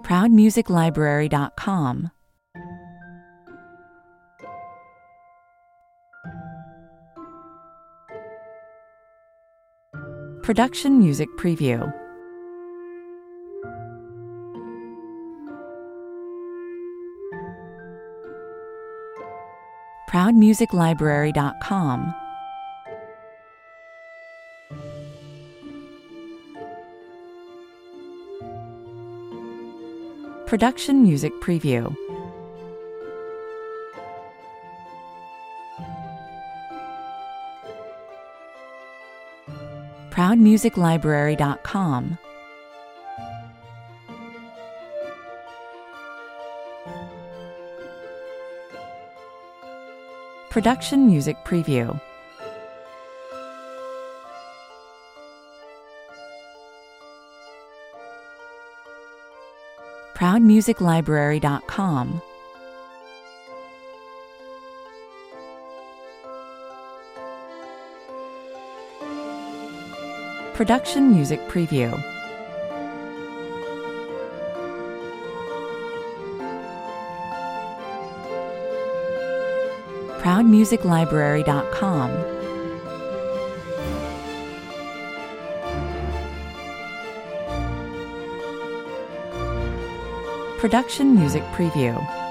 ProudMusicLibrary.com. Production Music Preview. ProudMusicLibrary.com. Production Music Preview. ProudMusicLibrary.com. Production Music Preview. ProudMusicLibrary.com. Production Music Preview. ProudMusicLibrary.com. Production Music Preview.